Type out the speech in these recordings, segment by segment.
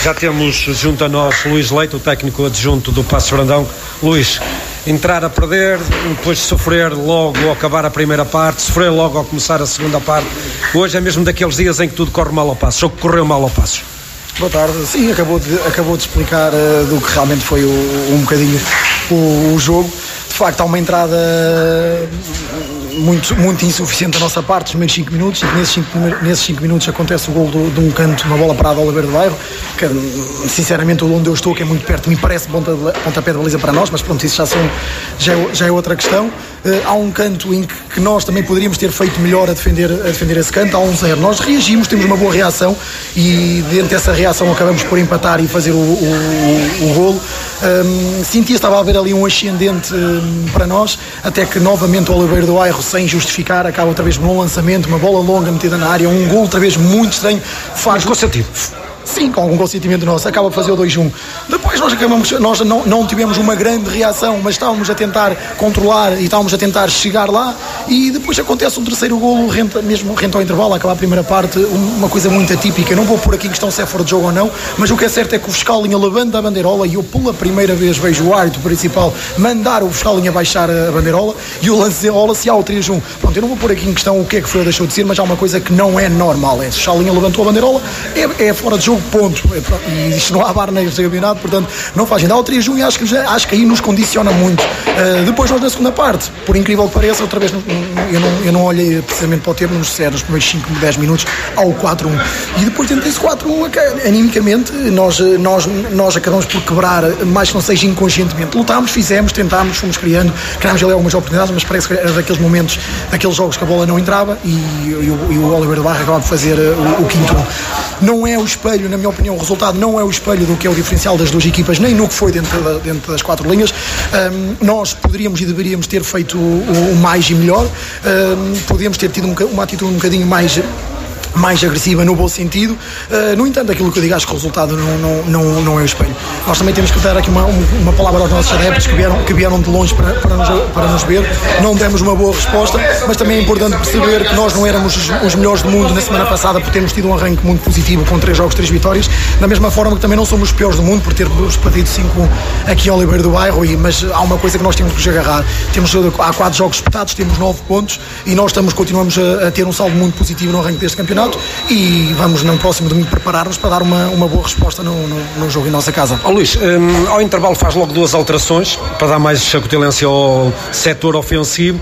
Já temos junto a nós Luís Leite, o técnico adjunto do Paços Brandão. Luís, entrar a perder, depois sofrer logo ao acabar a primeira parte, sofrer logo ao começar a segunda parte. Hoje é mesmo daqueles dias em que tudo corre mal ao Paços, ou que correu mal ao Paços. Boa tarde. Sim, acabou de explicar do que realmente foi um bocadinho o jogo. De facto, há uma entrada muito insuficiente da nossa parte, os primeiros 5 minutos, e nesses 5 minutos acontece o gol de um canto, uma bola parada ao Oliveira do Bairro, que sinceramente onde eu estou, que é muito perto, me parece pontapé de baliza para nós, mas pronto, isso já é outra questão. Há um canto em que nós também poderíamos ter feito melhor a defender esse canto. Há 1-0, nós reagimos, temos uma boa reação e dentro dessa reação acabamos por empatar e fazer o golo. Estava a haver ali um ascendente para nós, até que novamente o Oliveira do Bairro, sem justificar, acaba outra vez num lançamento, uma bola longa metida na área, um golo outra vez muito estranho. Mas com sentido. Sim, com algum consentimento nosso, acaba a fazer o 2-1. Depois nós não tivemos uma grande reação, mas estávamos a tentar controlar e estávamos a tentar chegar lá, e depois acontece um terceiro golo, renta ao intervalo, acaba a primeira parte, uma coisa muito atípica. Não vou pôr aqui em questão se é fora de jogo ou não, mas o que é certo é que o Fiscalinha levanta a bandeirola e eu pela primeira vez vejo o árbitro principal mandar o Fiscalinha baixar a bandeirola e o lance se há o 3-1. Pronto, eu não vou pôr aqui em questão o que é que foi ou deixou de ser, mas há uma coisa que não é normal, o Fiscalinha levantou a bandeirola, é fora de jogo, ponto. E isto não há bar neste campeonato, portanto não faz. Ainda há o 3-1 e acho que aí nos condiciona muito. Depois nós na segunda parte, por incrível que pareça, outra vez eu não olhei precisamente para o tempo, nos primeiros 5-10 minutos ao 4-1, e depois dentro desse 4-1 animicamente nós acabamos por quebrar, mais que não seja inconscientemente, lutámos, fizemos, tentámos, fomos criámos ali algumas oportunidades, mas parece que era daqueles momentos, daqueles jogos que a bola não entrava e o Oliveira do Bairro acaba por fazer o 5-1. Não é o espelho, na minha opinião, o resultado não é o espelho do que é o diferencial das duas equipas, nem no que foi dentro das 4 linhas. Nós poderíamos e deveríamos ter feito o mais e melhor, podíamos ter tido uma atitude um bocadinho mais agressiva no bom sentido. No entanto, aquilo que eu digo, acho que o resultado não é o espelho. Nós também temos que dar aqui uma palavra aos nossos adeptos que vieram de longe para nos ver. Não demos uma boa resposta, mas também é importante perceber que nós não éramos os melhores do mundo na semana passada por termos tido um arranque muito positivo com 3 jogos, 3 vitórias, da mesma forma que também não somos os piores do mundo por termos partido 5-1 aqui ao Oliveira do Bairro, mas há uma coisa que nós temos que nos agarrar. Há 4 jogos disputados, temos 9 pontos e nós continuamos a ter um saldo muito positivo no arranque deste campeonato, e vamos no próximo domingo preparar-nos para dar uma boa resposta no jogo em nossa casa. Luís, ao intervalo faz logo 2 alterações para dar mais chacotilência ao setor ofensivo,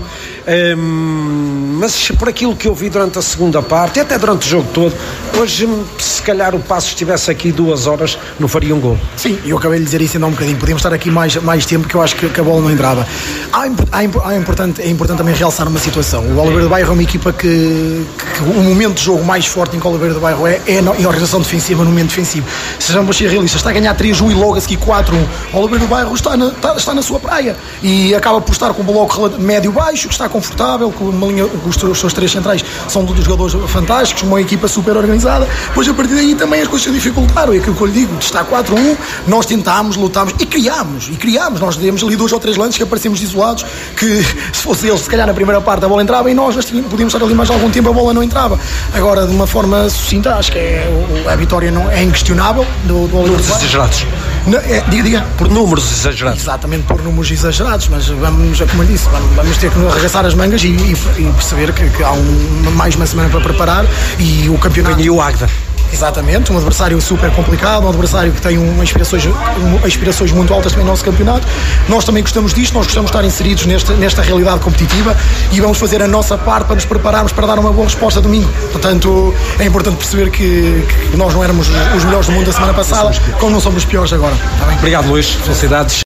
mas por aquilo que eu vi durante a segunda parte e até durante o jogo todo, hoje se calhar o Paços estivesse aqui 2 horas não faria um gol. Sim, eu acabei de dizer isso ainda há um bocadinho, podíamos estar aqui mais tempo, que eu acho que a bola não entrava. É importante também realçar uma situação. O Oliveira do Bairro é uma equipa que o momento de jogo mais forte em que o Oliveira do Bairro é em organização defensiva, no momento defensivo. Sejamos realistas, está a ganhar 3-1 e logo a seguir 4-1. O Oliveira do Bairro está na sua praia e acaba por estar com um bloco médio-baixo, que está confortável, com uma linha, os seus 3 centrais são todos jogadores fantásticos, uma equipa super organizada. Depois a partir daí também as coisas se dificultaram, é aquilo que eu lhe digo, está 4-1, nós tentámos, lutámos e criámos, nós demos ali 2 ou 3 lances que aparecemos isolados, que se fosse eles, se calhar na primeira parte a bola entrava e nós podíamos estar ali mais algum tempo, a bola não entrava. Agora, de uma forma sucinta, acho que a vitória não é inquestionável do Oliveira. Números exagerados. Diga. Por números exagerados. Exatamente, por números exagerados, mas vamos, como eu disse, vamos ter que arregaçar as mangas e perceber que há mais uma semana para preparar, e o campeonato... E o Águeda. Exatamente, um adversário super complicado, um adversário que tem aspirações muito altas também no nosso campeonato. Nós também gostamos disto, nós gostamos de estar inseridos nesta realidade competitiva e vamos fazer a nossa parte para nos prepararmos para dar uma boa resposta domingo. Portanto, é importante perceber que nós não éramos os melhores do mundo da semana passada, como não somos os piores agora. Obrigado, Luís. Felicidades.